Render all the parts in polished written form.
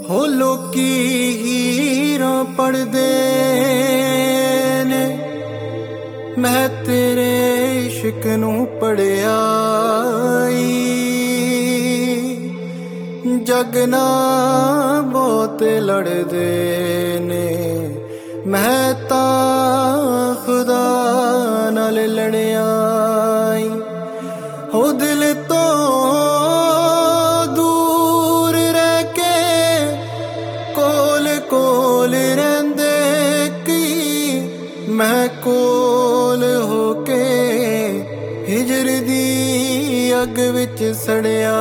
ਹੋ ਲੋਕੀ ਹੀਰਾਂ ਪੜਦੇ ਨੇ, ਮੈਂ ਤੇਰੇ ਇਸ਼ਕ ਨੂੰ ਪੜਿਆ ਜਗ ਨਾਲ ਬਹੁਤ ਲੜਦੇ ਨੇ, ਮੈਂ ਤਾਂ ਖੁਦਾ ਨਾਲ ਲੜਿਆ ਹੋ ਦਿਲ ਤੋਂ ਦੂਰ ਰਹਿ ਕੇ ਕੋਲ ਕੋਲ ਰਹਿੰਦੇ ਕੀ ਮੈਂ ਕੋਲ ਹੋ ਕੇ ਹਿਜਰ ਦੀ ਅੱਗ ਵਿੱਚ ਸੜਿਆ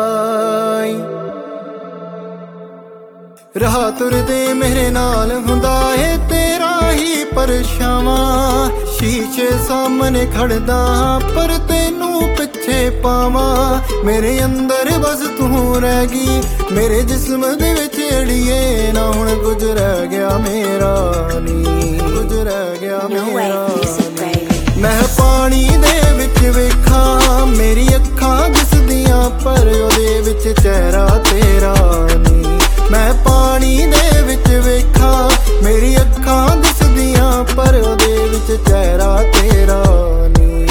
ਰਾਹ ਤੁਰਦੇ ਮੇਰੇ ਨਾਲ ਹੁੰਦਾ ਏ ਤੇਰਾ ਹੀ ਪਰਛਾਵਾਂ, ਸ਼ੀਸ਼ੇ ਸਾਹਮਣੇ ਖੜਦਾ ਪਰ ਤੈਨੂੰ ਪਿੱਛੇ ਪਾਵਾਂ, ਮੇਰੇ ਅੰਦਰ ਬਸ ਤੂੰ ਰਹਿ ਗਈ ਮੇਰੇ ਜਿਸਮ ਦੇ ਵਿੱਚ ਅੜੀਏ ਨਾ ਹੁਣ ਕੁਝ ਰਹਿ ਗਿਆ ਮੇਰਾ ਨੀ, ਕੁਝ ਰਹਿ ਗਿਆ ਮੇਰਾ ਮੈਂ ਪਾਣੀ ਦੇ ਵਿੱਚ ਵੇਖਾਂ ਮੇਰੀ ਅੱਖਾਂ ਦਿਸਦੀਆਂ ਪਰ ਉਹਦੇ ਵਿੱਚ ਚਿਹਰਾ ਤੇਰਾ ਨੀ, ਮੈਂ ਪਾਣੀ ਦੇ ਵਿੱਚ ਵੇਖਾਂ ਮੇਰੀ ਅੱਖਾਂ ਦਿਸਦੀਆਂ ਪਰ ਉਹਦੇ ਵਿੱਚ ਚਿਹਰਾ ਤੇਰਾ ਨੀ।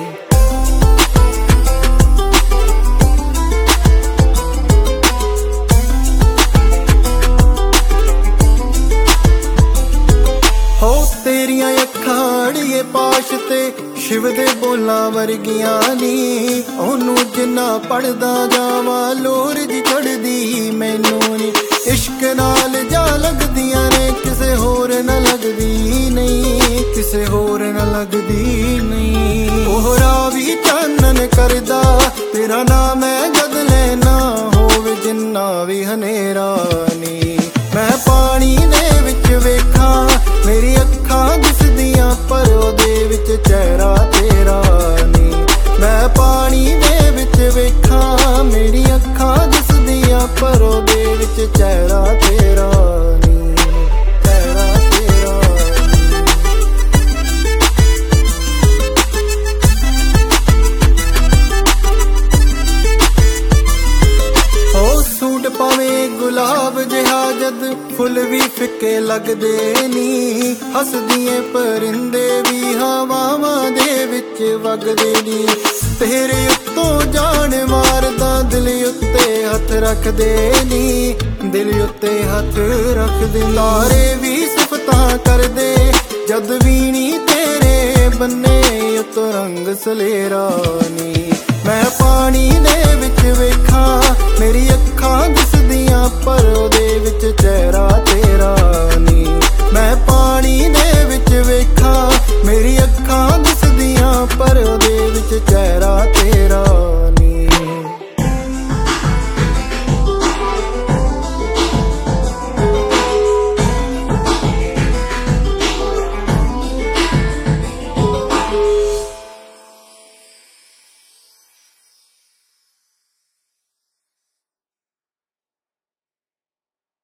ਹੋ ਤੇਰੀਆਂ ਅੱਖਾਂ ਅੜੀਏ ਪਾਸ਼ ਤੇ ਸ਼ਿਵ ਦੇ ਬੋਲਾਂ ਵਰਗੀਆਂ ਨੀ, ਉਹਨੂੰ ਜਿੰਨਾ ਪੜਦਾ ਜਾਵਾਂ ਲੋਰ ਜੀ ਚੜਦੀ ਮੈਨੂੰ ਨੀ, ਇਸ਼ਕ ਨਾਲ ਜਾ ਲੱਗਦੀਆਂ ਨੇ ਕਿਸੇ ਹੋਰ ਨਾ ਲੱਗਦੀ ਨਹੀਂ, ਕਿਸੇ ਹੋਰ ਨਾ ਲੱਗਦੀ ਨਹੀਂ, ਉਹਰਾ ਵੀ ਚਾਨਣ ਕਰਦਾ ਤੇਰਾ ਨਾਮ ਹੈ ਜਦ ਲੈਣਾ ਹੋਵੇ ਜਿੰਨਾ ਵੀ ਹਨੇਰਾ ਨੀ, ਮੈਂ ਪਾਣੀ ਦੇ ਵਿੱਚ ਵੇਖਾਂ ਮੇਰੀ ਅੱਖਾਂ ਦਿਸਦੀਆਂ ਪਰ ਉਹਦੇ ਵਿੱਚ ਚਿਹਰਾ ਤੇਰਾ ਨੀ, ਮੈਂ ਪਾਣੀ ਦੇ ਵਿੱਚ ਵੇਖਾਂ ਮੇਰੀ ਅੱਖਾਂ ਦਿਸਦੀਆਂ ਪਰ ਉਹਦੇ ਵਿੱਚ ਚਿਹਰਾ ਤੇਰਾ ਨੀ, ਚਿਹਰਾ ਤੇਰਾ ਨੀ। ਹੋ ਸੂਟ ਪਾਵੇਂ ਗੁਲਾਬ ਜਿਹਾ ਜਦ ਫੁੱਲ ਵੀ ਫਿੱਕੇ ਲੱਗਦੇ ਨੀ, ਹੱਸਦੀਆਂ ਪਰਿੰਦੇ ਵੀ ਹਵਾਵਾਂ ਦੇ ਵਿੱਚ ਵਗਦੇ ਨੀ, ਤੇਰੇ ਉੱਤੋਂ ਜਾਣ ਮਾਰਦਾ ਦਿਲ ਉੱਤੇ ਹੱਥ ਰੱਖਦੇ ਨੀ, ਦਿਲ ਉੱਤੇ ਹੱਥ ਰੱਖਦੇ, ਤਾਰੇ ਵੀ ਸਿਫਤਾਂ ਕਰਦੇ ਜਦ ਵੀ ਨੀ ਤੇਰੇ ਬੰਨੇ ਉੱਤੋਂ ਰੰਗ ਸਲੇਰਾ ਨੀ, ਮੈਂ ਪਾਣੀ ਦੇ ਵਿੱਚ ਵੇਖਾਂ